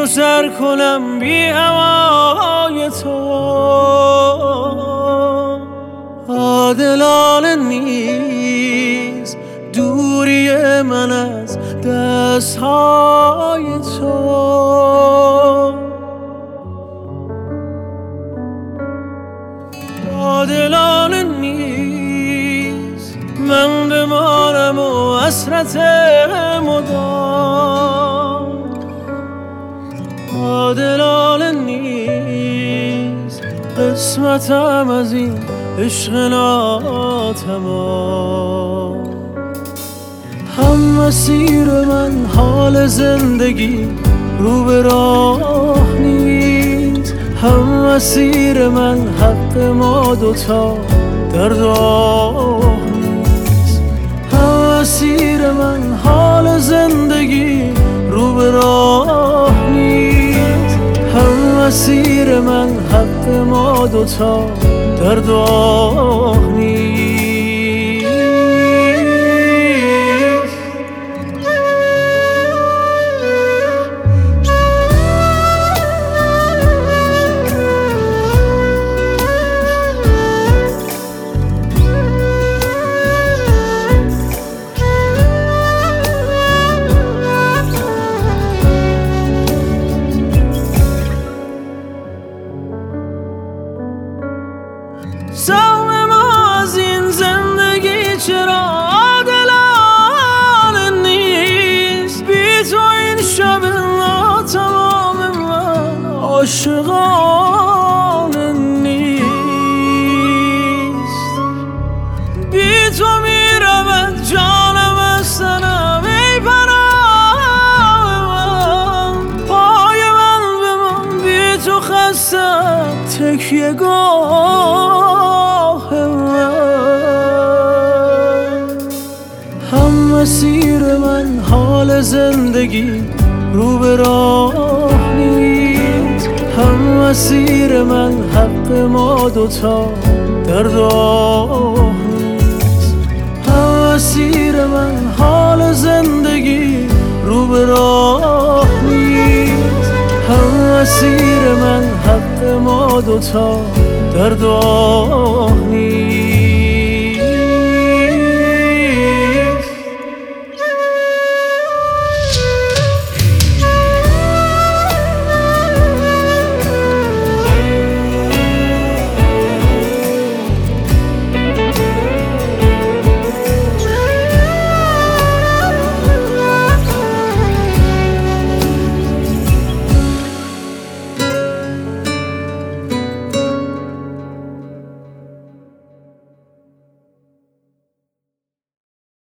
و سر کنم بی هوای تو. عادلانه نیست دوری من از دستهای تو. عادلانه نیست من بمانم و حسرت مدام. عادلانه نیست قسمتم از این عشق ناتمام. هم مسیر من حال زندگی رو به راه نیست، هم مسیر من حق ما دوتا در راه نیست. هم مسیر من حال زندگی رو به راه نیست، هم مسیر من حق ما دوتا در راه نیست. سهم ما از این زندگی چرا عادلانه نیست؟ بی تو این شب ناتمام من عاشقانه نیست. بی تو میرود جانم از تنم ای پناه من. پای من به من بی تو خستم تکیه گاه من. هم مسیر من حال زندگی رو به راه نیست، هم مسیر من حق ما دوتا در راه نیست. هم مسیر من حال زندگی رو به راه نیست، هم مسیر من حق ما دوتا در راه نیست.